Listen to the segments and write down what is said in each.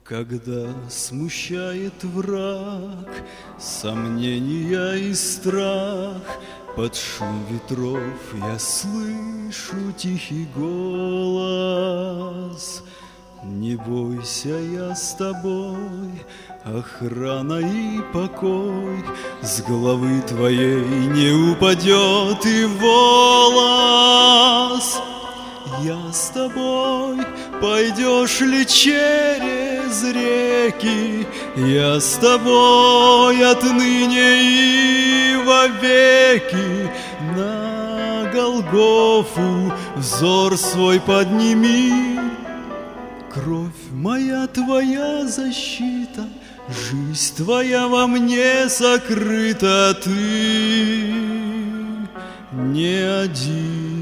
Когда смущает враг, сомнения и страх, под шум ветров я слышу тихий голос. Не бойся, я с тобой, охрана и покой, с головы твоей не упадет и волос. Я с тобой, пойдешь ли через реки, я с тобой отныне и вовеки. На Голгофу взор свой подними, кровь моя твоя защита, жизнь твоя во мне сокрыта, ты не один.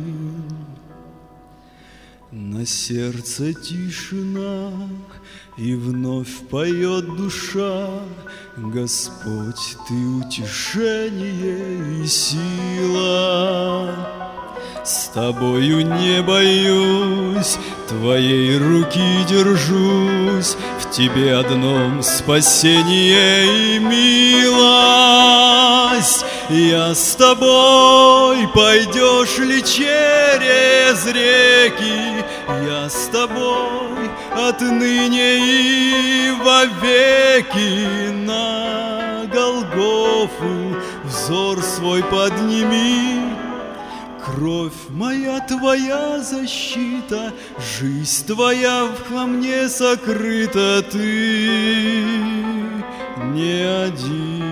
На сердце тишина, и вновь поет душа: Господь, Ты утешение и сила. С Тобою не боюсь, Твоей руки держусь, в Тебе одном спасение и милость. Я с Тобой, пойдешь ли через реки, я с Тобой отныне и вовеки. На Голгофу взор свой подними, кровь моя твоя защита, жизнь твоя во мне сокрыта, ты не один.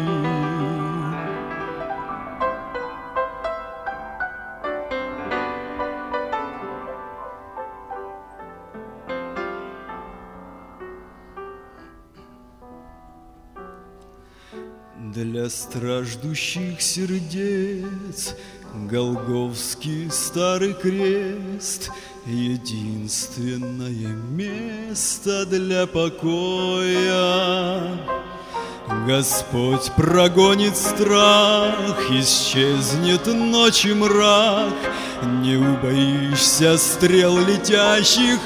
Для страждущих сердец Голгофский старый крест — единственное место для покоя. Господь прогонит страх, исчезнет ночи мрак, не убоишься стрел, летящих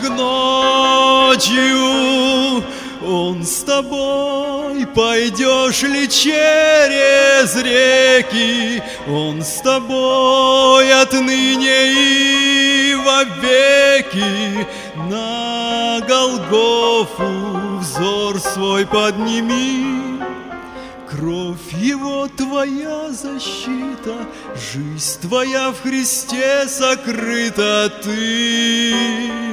ночью. Он с тобой, пойдешь ли через реки, Он с тобой отныне и вовеки. На Голгофу взор свой подними, кровь Его твоя защита, жизнь твоя в Христе сокрыта, ты